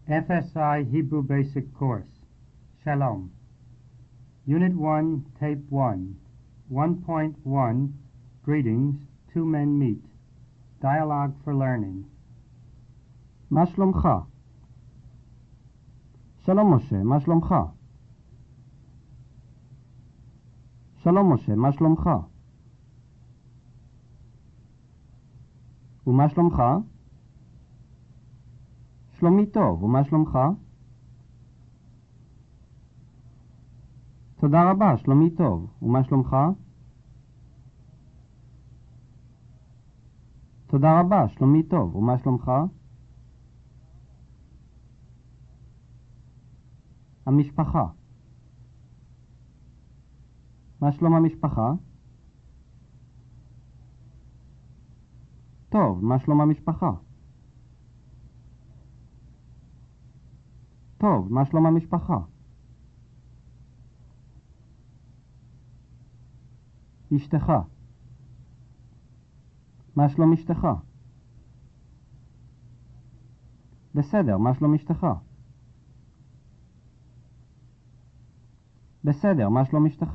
FSI Hebrew Basic Course. Shalom. Unit 1, Tape 1. 1.1, Greetings, Two Men Meet. Dialogue for Learning. מה שלומך? שלום משה, מה שלומך? שלום משה, מה שלומך? ומה שלומך? שלומי טוב, ומה שלומך? תודה רבה, שלומי טוב, ומה שלומך? תודה רבה, שלומי טוב, ומה שלומך? המשפחה. מה שלום המשפחה? טוב, מה שלום המשפחה? טוב, מה שלום המשפחה? אשתך. מה שלום אשתך? בסדר, מה שלום אשתך? בסדר, מה שלום אשתך?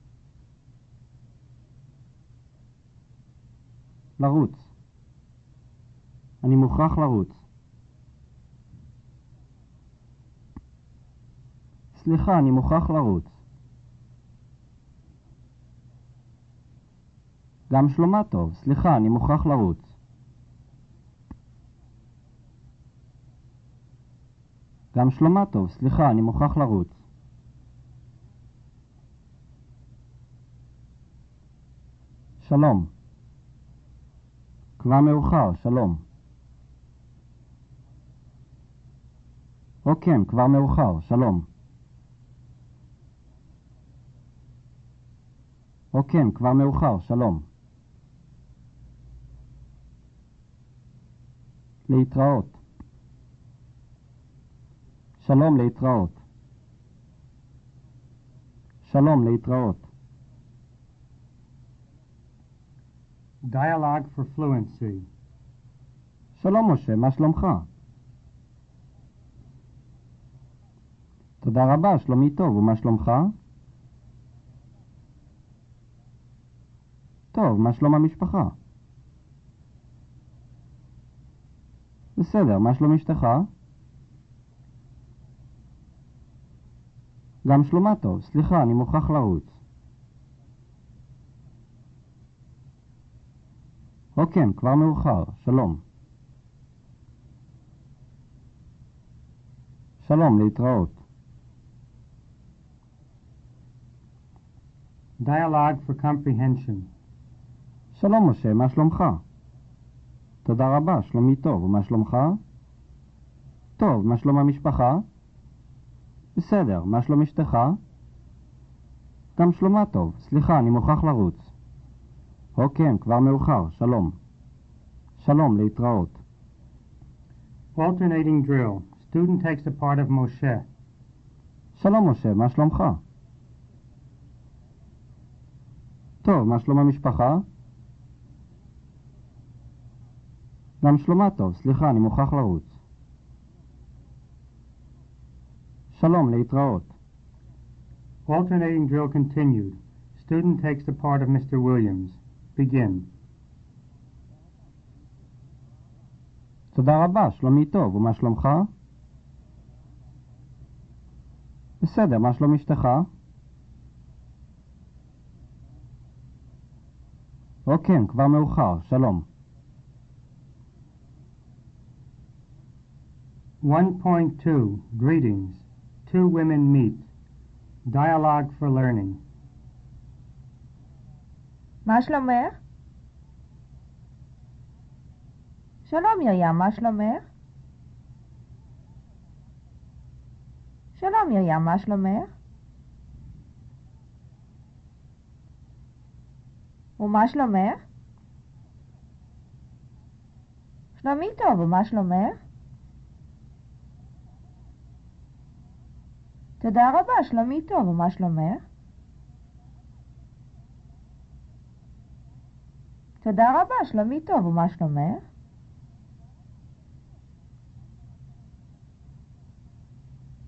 לרוץ. אני מוכרח לרוץ. סליחה, אני מוכרח לרוץ. גם שלומה טוב. סליחה, אני מוכרח לרוץ. גם שלומה טוב. סליחה, אני מוכרח לרוץ. שלום. כבר מאוחר, שלום. או כן, כבר מאוחר, שלום. או כן, כבר מאוחר, שלום. להתראות. שלום, להתראות. שלום, להתראות. Dialogue for Fluency. שלום משה, מה שלומך? תודה רבה, שלומי טוב, ומה שלומך? טוב, מה שלום המשפחה? בסדר, מה שלום אשתך? גם שלומה טוב. סליחה, אני מוכרח לרוץ. או כן, כבר מאוחר. שלום. שלום, להתראות. Dialogue for Comprehension. שלום משה, מה שלומך? תודה רבה, שלומי טוב, ומה שלומך? טוב, מה שלום המשפחה? בסדר, מה שלום אשתך? גם שלומה טוב. סליחה, אני מוכרח לרוץ. או כן, כבר מאוחר. שלום. שלום, להתראות. Alternating drill. Student takes the part of Moshe. שלום משה, מה שלומך? טוב, מה שלום המשפחה? גם שלומה טוב. סליחה, אני מוכרח לרוץ. שלום, להתראות. Alternating drill continued. Student takes the part of Mr. Williams. Begin. תודה רבה, שלומי טוב, ומה שלומך? בסדר, מה שלום אשתך? או כן, כבר מאוחר. שלום. 1.2, Greetings. Two Women Meet. Dialogue for Learning. מה שלומך? שלום יריה, מה שלומך? שלום יריה, מה שלומך? ומה שלומך? שלומי טוב, ומה שלומך? תודה רבה, שלומי טוב, ומה שלומך? תודה רבה, שלומי טוב, ומה שלומך?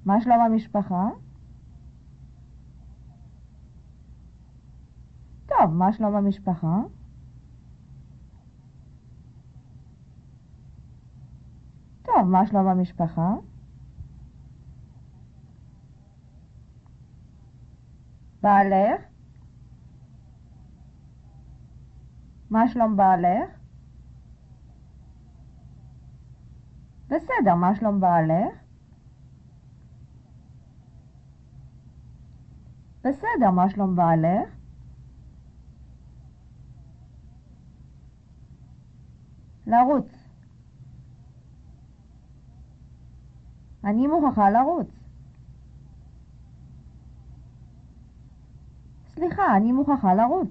מה שלום המשפחה? טוב, מה שלום המשפחה? טוב, מה שלום המשפחה? בעלך? מה שלום בעלך? בסדר, מה שלום בעלך? בסדר, מה שלום בעלך? לרוץ. אני מוכרחה לרוץ. סליחה, אני מוכרחה לרוץ.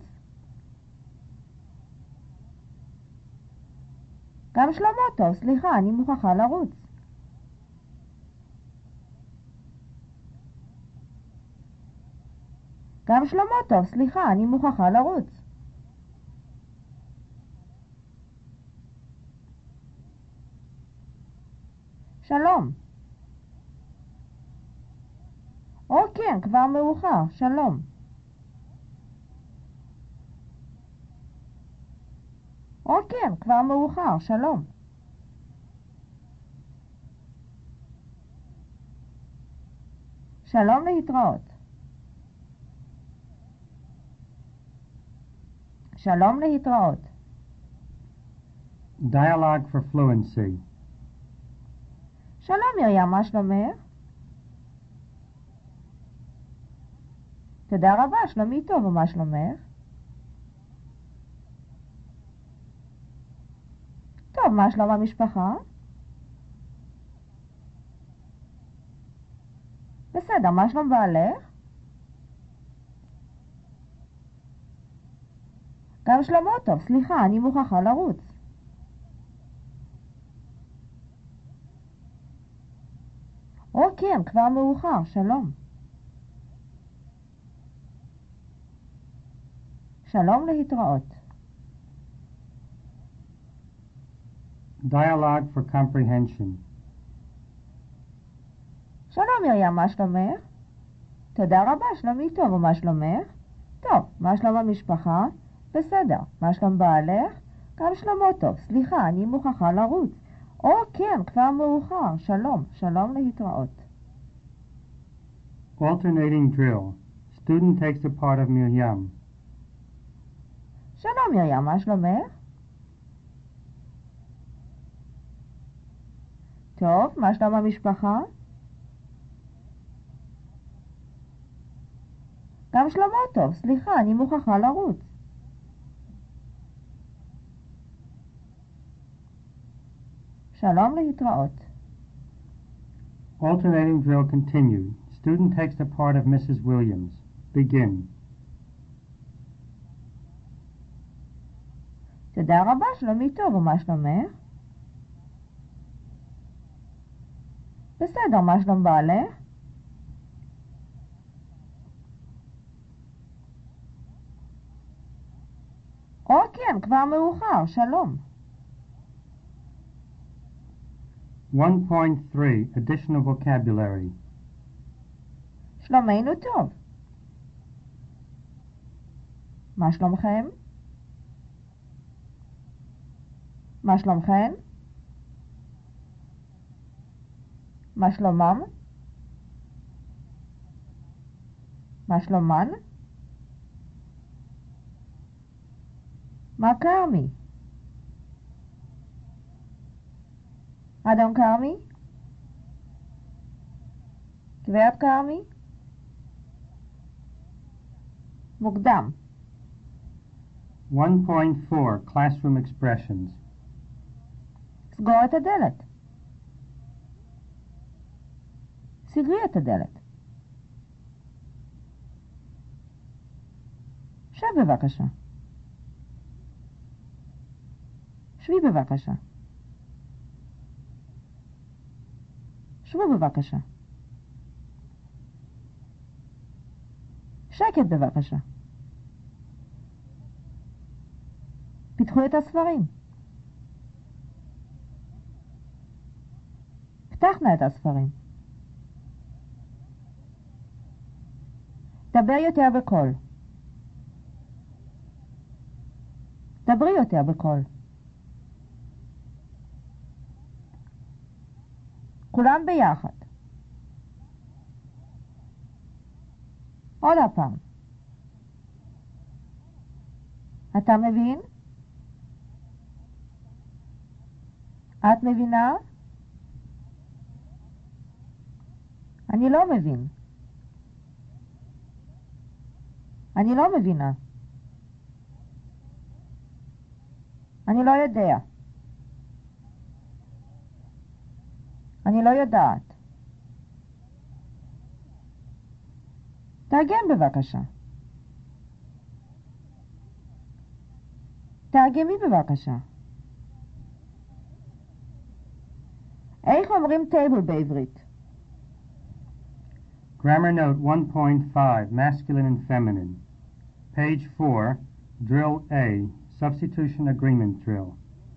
גם שלמה טוב, סליחה, אני מוכרחה לרוץ. גם שלמה טוב, סליחה, אני מוכרחה לרוץ. שלום. או כן, כבר מאוחר, שלום. או כן, כבר מאוחר, שלום. שלום להתראות. שלום להתראות. Dialogue for fluency. שלום מרים, מה שלומך? תודה רבה, שלומי טוב, ומה שלומך? טוב, מה שלום המשפחה? בסדר, מה שלום בעלך? גם שלמה טוב, סליחה, אני מוכרחה לרוץ. או כן, כבר מאוחר, שלום. שלום להתראות. Dialogue for comprehension. שלום מרים, מה שלומך? תודה רבה, שלומי טוב, ומה שלומך? טוב, מה שלום המשפחה? בסדר, מה שלום בעלך? גם שלמה טוב, סליחה, אני מוכרחה לרוץ. או כן, כבר מאוחר, שלום, שלום להתראות. Alternating drill. Student takes the part of Miriam. שלום מרים, מה שלומך? טוב, מה שלום המשפחה? גם שלמה טוב, סליחה, אני מוכרחה לרוץ. שלום להתראות. Alternating drill continued. Student takes the part of Mrs. Williams. Begin. תודה רבה, שלומי טוב, ומה שלומך? בסדר, מה שלום בעלך? או כן, כבר מאוחר, שלום. 1.3 Additional vocabulary. שלומנו טוב. מה שלומכם? מה שלומכן? מה שלומם? מה שלומן? מה כרמי? אדון כרמי? גברת כרמי? מוקדם. 1.4 Classroom expressions. סגור את הדלת. סגרי את הדלת. שב בבקשה. שבי בבקשה. שבו בבקשה. שקט בבקשה. פתחו את הספרים. פתחנה את הספרים. דבר יותר בקול. דברי יותר בקול. כולם ביחד. עוד הפעם. אתה מבין? את מבינה? אני לא מבין. אני לא מבינה. אני לא יודע. אני לא יודעת. תרגם בבקשה. תרגמי בבקשה. איך אומרים טייבל בעברית? Grammar Note 1.5, Masculine and Feminine. Page 4, Drill A, Substitution Agreement Drill.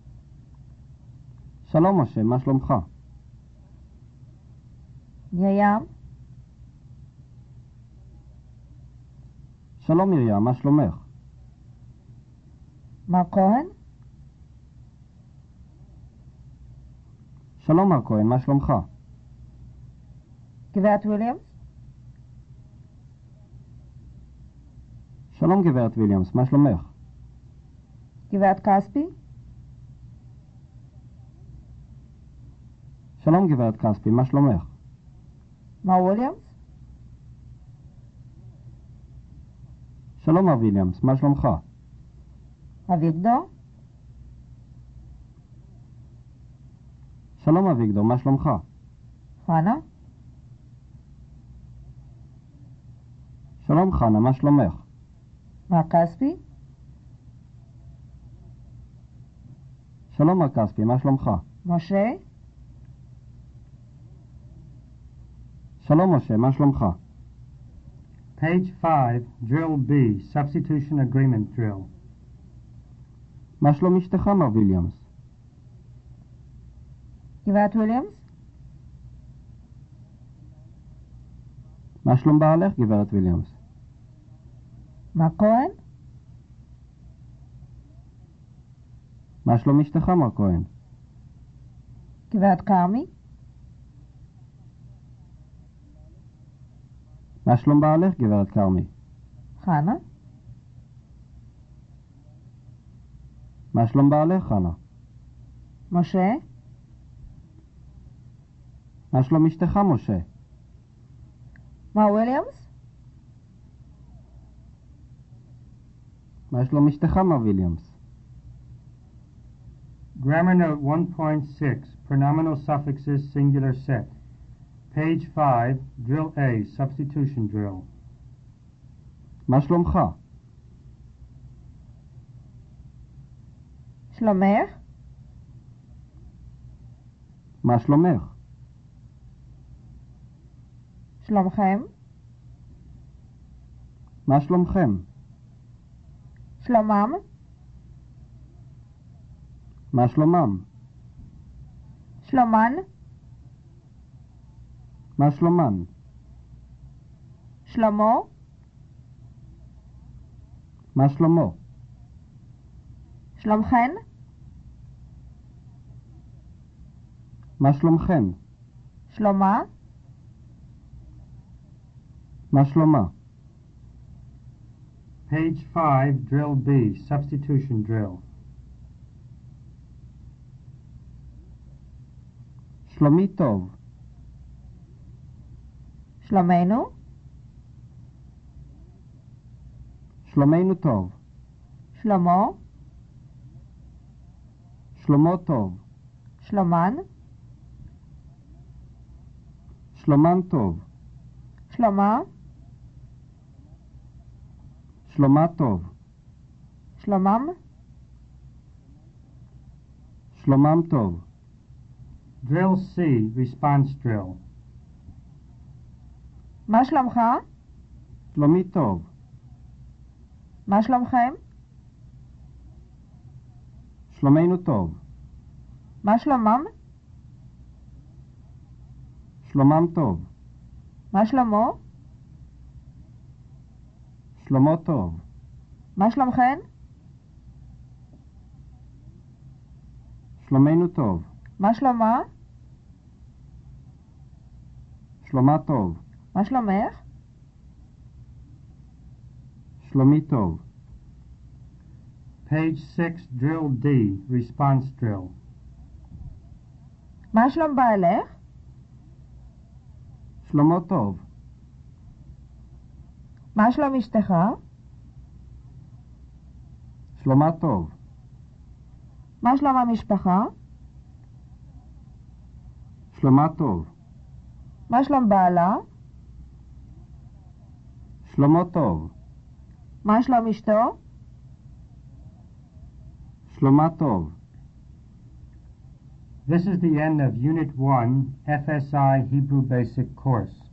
שלום משה, מה שלומך? מרים? שלום מרים, מה שלומך? מר כהן? שלום מר כהן, מה שלומך? גברת וויליאמס? שלום גברת ויליאמס, מה שלומך? גברת כספי? שלום גברת כספי, מה שלומך? מר וויליאמס? שלום מר ויליאמס, מה שלומך? אביגדור? שלום אביגדור, מה שלומך? חנה? שלום חנה, מה שלומך? מר כספי? שלום מר כספי, מה שלומך? משה? שלום משה, מה שלומך? Page 5, Drill B, Substitution Agreement Drill. מה שלום אשתך מר ויליאמס? גברת וויליאמס? מה שלום בעלך גברת ויליאמס? מר כהן? מה שלום אשתך מר כהן? גברת כרמי? מה שלום בעלך גברת כרמי? חנה? מה שלום בעלך חנה? משה? מה שלום אשתך משה? מר וויליאמס? מה שלום אשתך מר ויליאמס? Grammar Note 1.6, Pronominal Suffixes Singular Set. Page 5, Drill A, Substitution Drill. מה שלומך? שלומך? מה שלומך? שלומכם? מה שלומכם? שלומם? מה שלומם? שלומן? מה שלומן? שלמה? מה שלומו? שלומכן? מה שלומכן? שלומה? מה שלומה? Page 5, Drill B, Substitution Drill. שלומי טוב. שלומנו? שלומנו טוב. שלמה? שלומו טוב. שלומן? שלומן טוב. שלומה? שלומה טוב. שלומם? שלומם טוב. Drill C, Response Drill. מה שלומך? שלומי טוב. מה שלומכם? שלומנו טוב. מה שלומם? שלומם טוב. מה שלמה? שלמה טוב. מה שלומכן? שלומנו טוב. מה שלומה? שלומה טוב. מה שלומך? שלומי טוב. Page 6, drill D, response drill. מה שלום בעלך? שלמה טוב. מה שלום אשתך? שלומה טוב. מה שלום המשפחה? שלומה טוב. מה שלום בעלה? שלמה טוב. מה שלום אשתו? שלומה טוב. This is the end of Unit 1, FSI Hebrew Basic Course.